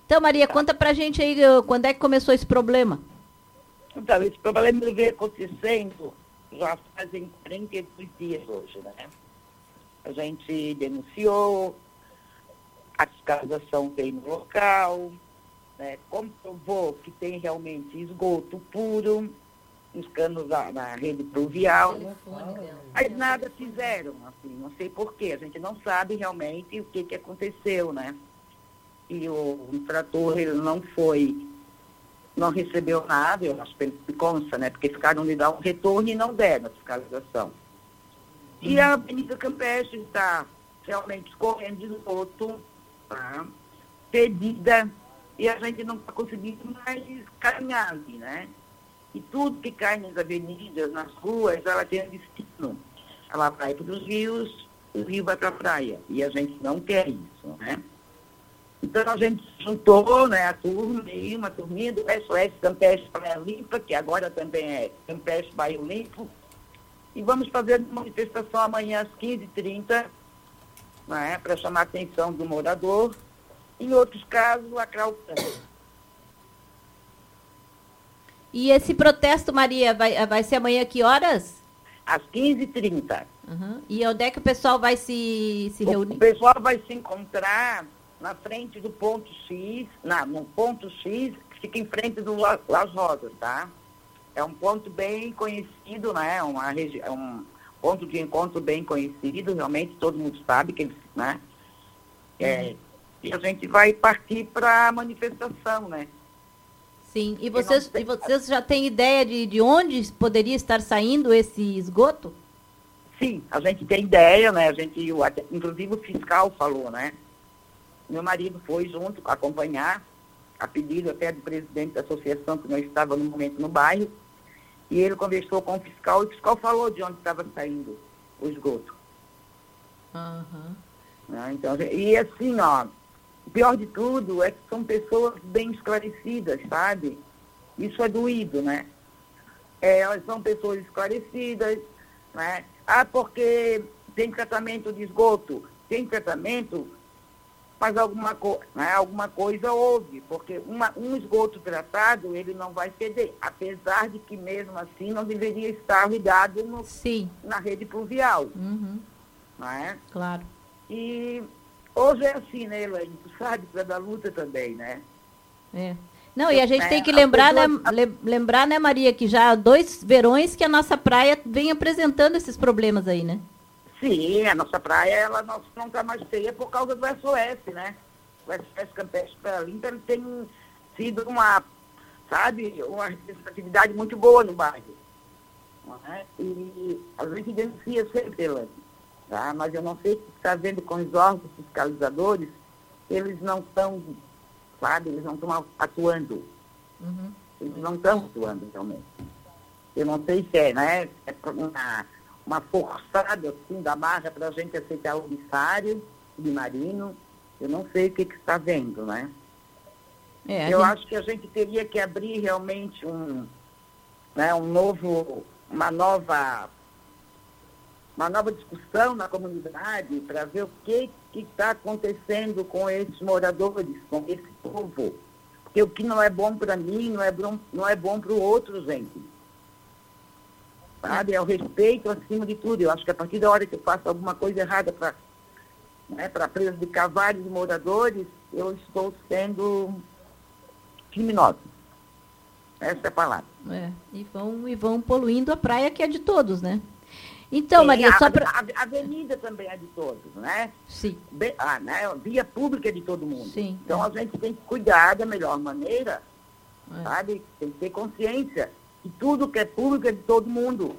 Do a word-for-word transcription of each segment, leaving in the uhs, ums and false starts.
Então, Maria, conta pra gente aí uh, quando é que começou esse problema. Então, esse problema vem acontecendo já fazem quarenta e dois dias hoje, né? A gente denunciou, a fiscalização veio no local, né, comprovou que tem realmente esgoto puro, os canos na, na rede pluvial, mas nada fizeram, assim, não sei porquê, a gente não sabe realmente o que, que aconteceu, né? E o infrator, ele não foi, não recebeu nada, eu acho que ele consta, né? Porque ficaram de dar um retorno e não deram a fiscalização. E a Avenida Campestre está realmente escorrendo de esgoto, tá? Pedida, e a gente não está conseguindo mais caminhar ali, né? E tudo que cai nas avenidas, nas ruas, ela tem um destino. Ela vai para os rios, o rio vai para a praia. E a gente não quer isso, né? Então a gente juntou, né, a turma, e uma turminha do S O S Campestre Praia Limpa, que agora também é Campestre Bairro Limpo. E vamos fazer uma manifestação amanhã às quinze e trinta, né, para chamar a atenção do morador. Em outros casos, lacrar o trânsito. E esse protesto, Maria, vai, vai ser amanhã que horas? Às quinze e trinta. Uhum. E onde é que o pessoal vai se, se reunir? O pessoal vai se encontrar na frente do ponto X, na, no ponto X, que fica em frente do La, Las Rosas, tá? É um ponto bem conhecido, né? Uma regi- é um ponto de encontro bem conhecido, realmente todo mundo sabe que eles, né? É, uhum. E a gente vai partir para a manifestação, né? Sim, e vocês, e vocês já têm ideia de, de onde poderia estar saindo esse esgoto? Sim, a gente tem ideia, né? A gente, o, inclusive o fiscal falou, né? Meu marido foi junto acompanhar, a pedido até do presidente da associação, que não estava no momento no bairro, e ele conversou com o fiscal, e o fiscal falou de onde estava saindo o esgoto. Uhum. Né? Então, e assim, ó, o pior de tudo é que são pessoas bem esclarecidas, sabe? Isso é doído, né? É, elas são pessoas esclarecidas, né? Ah, porque tem tratamento de esgoto, tem tratamento, mas alguma, co né, alguma coisa houve, porque uma, um esgoto tratado, ele não vai ceder, apesar de que mesmo assim não deveria estar ligado no, Sim. na rede pluvial. Uhum. Não é? Claro. E hoje é assim, né, Elaine? Tu sabe que é da luta também, né? É. Não, e a gente é, tem que lembrar, pessoas... né, lembrar, né, Maria, que já há dois verões que a nossa praia vem apresentando esses problemas aí, né? Sim, a nossa praia, ela não está mais feia por causa do S O S, né? O S O S Campestre Praia Limpa, ele tem sido uma, sabe, uma representatividade muito boa no bairro. Não é? E a gente denuncia sempre, Elaine, tá? Mas eu não sei se está vendo com os órgãos fiscalizadores, eles não estão, sabe, eles não estão atuando. Uhum. Eles não estão atuando realmente. Eu não sei se é, né? É uma, uma forçada assim da marra para a gente aceitar o subsário, submarino. Eu não sei o que, que está vendo, né? É, eu gente... acho que a gente teria que abrir realmente um, né, um novo, uma nova, uma nova discussão na comunidade para ver o que está acontecendo com esses moradores, com esse povo. Porque o que não é bom para mim não é bom, não é bom para o outro, gente. Sabe? É o respeito acima de tudo. Eu acho que a partir da hora que eu faço alguma coisa errada para, né, para prejudicar vários moradores, eu estou sendo criminosa. Essa é a palavra. É, e vão, e vão poluindo a praia, que é de todos, né? Então, Sim, Maria, a, só para... A, a avenida também é de todos, né? Sim. Be, ah, né? A via pública é de todo mundo. Sim. Então, a gente tem que cuidar da melhor maneira, é. sabe? Tem que ter consciência que tudo que é público é de todo mundo.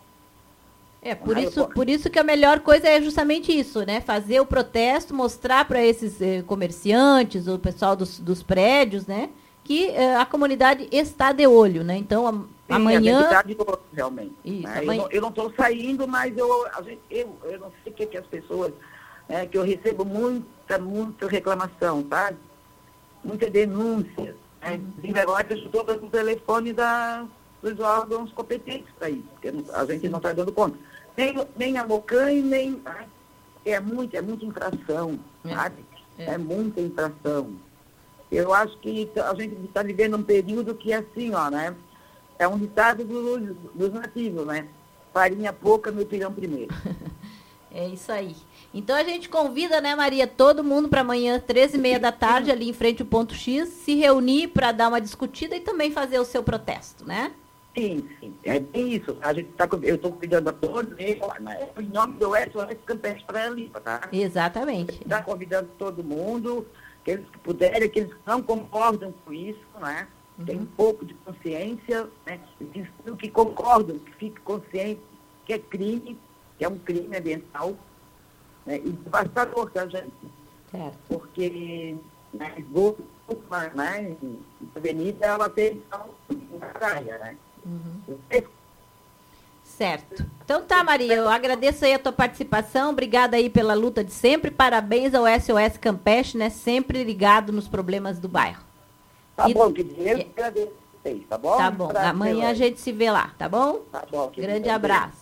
É, por isso, por isso que a melhor coisa é justamente isso, né? Fazer o protesto, mostrar para esses eh, comerciantes, o pessoal dos, dos prédios, né? Que eh, a comunidade está de olho, né? Então, a, Sim, amanhã... a de outro, realmente. Isso, né? amanhã... Eu não estou saindo, mas eu, a gente, eu, eu não sei o que, que as pessoas... É, que eu recebo muita, muita reclamação, sabe? Muita denúncia. Né? Uhum. Agora eu estou no telefone da, dos órgãos competentes para isso, porque a gente não está dando conta. Nem, nem a Mocan e nem... É, muito, é muita infração, é. sabe? É. é muita infração. Eu acho que a gente está vivendo um período que, assim, ó, né? É um ditado dos, dos nativos, né? Farinha pouca, meu pirão primeiro. É isso aí. Então a gente convida, né, Maria, todo mundo para amanhã, treze e meia da tarde, ali em frente ao Ponto X, se reunir para dar uma discutida e também fazer o seu protesto, né? Sim, sim. É bem isso. A gente tá, eu estou convidando a todos, né? Em nome do S O S Campestre para Limpa, tá? Exatamente. Está convidando todo mundo, aqueles que puderem, aqueles que não concordam com isso, né? Uhum. Tem um pouco de consciência, né? E que concordam, que fiquem conscientes que é crime, que é um crime ambiental, né? E devastador, tá, gente? Certo. Porque na esgoto, né? A avenida, ela tem uma praia, né? Uhum. Certo. Então tá, Maria, eu agradeço aí a tua participação, obrigada aí pela luta de sempre, parabéns ao S O S Campestre, né? Sempre ligado nos problemas do bairro. Tá e, bom, que eu agradeço vocês, tá bom? Tá bom, pra amanhã a gente se vê lá, tá bom? Tá bom. Grande abraço.